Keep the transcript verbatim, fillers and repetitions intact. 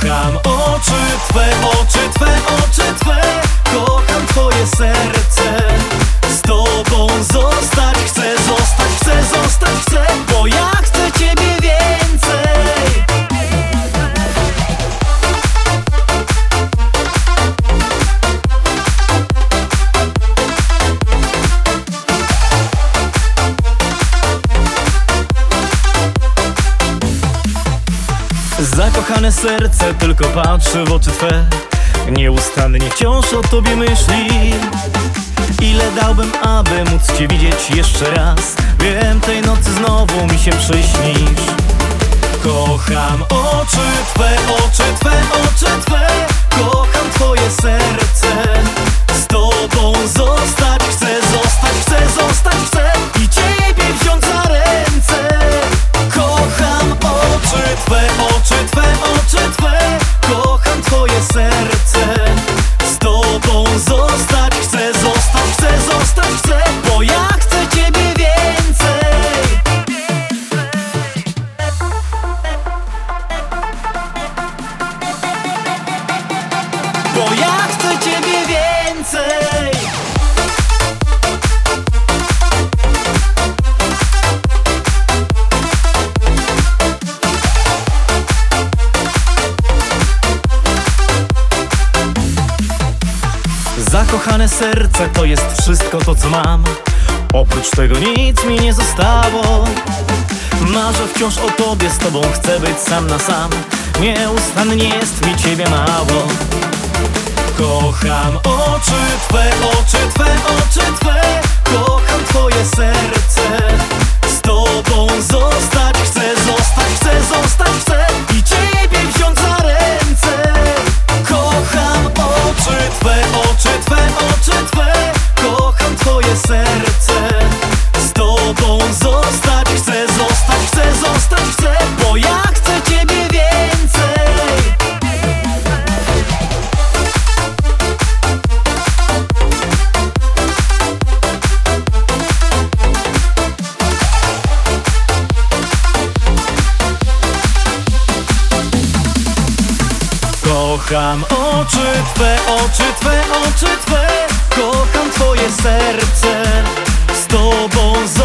Kocham oczy Twe, oczy Twe, oczy Twe. Kocham Twoje serce. Z Tobą zostać chcę, zostać chcę, zostać chcę, bo ja chcę Ciebie więcej. Zakochane serce tylko patrzy w oczy Twe. Nieustannie wciąż o Tobie myśli. Ile dałbym, aby móc Cię widzieć jeszcze raz. Wiem, tej nocy znowu mi się przyśnisz. Kocham oczy Twe, oczy Twe, oczy Twe. Kocham Twoje serce. Z Tobą zostać chcę, zostać chcę, zostać chcę i Ciebie wziąć za ręce. Kocham oczy Twe, oczy Twe, oczy Twe. Kocham Twoje serce. Z Tobą zostać chcę, zostać chcę, zostać chcę, bo ja chcę Ciebie więcej. Bo ja chcę Ciebie więcej. Zakochane serce to jest wszystko to, co mam. Oprócz tego nic mi nie zostało. Marzę wciąż o Tobie, z Tobą chcę być sam na sam. Nieustannie jest mi Ciebie mało. Kocham oczy Twe, oczy Twe, oczy Twe. Kocham Twoje serce. Z Tobą zostać chcę, zostać chcę, zostać chcę i Ciebie wziąć za ręce. Kocham oczy Twe, oczy Twe, oczy Twe. Kocham Twoje serce. Z Tobą zostać chcę, zostać chcę, zostać chcę, bo ja chcę Ciebie więcej. Kocham oczy Twe, oczy Twe, oczy Twe. Kocham Twoje serce. Z Tobą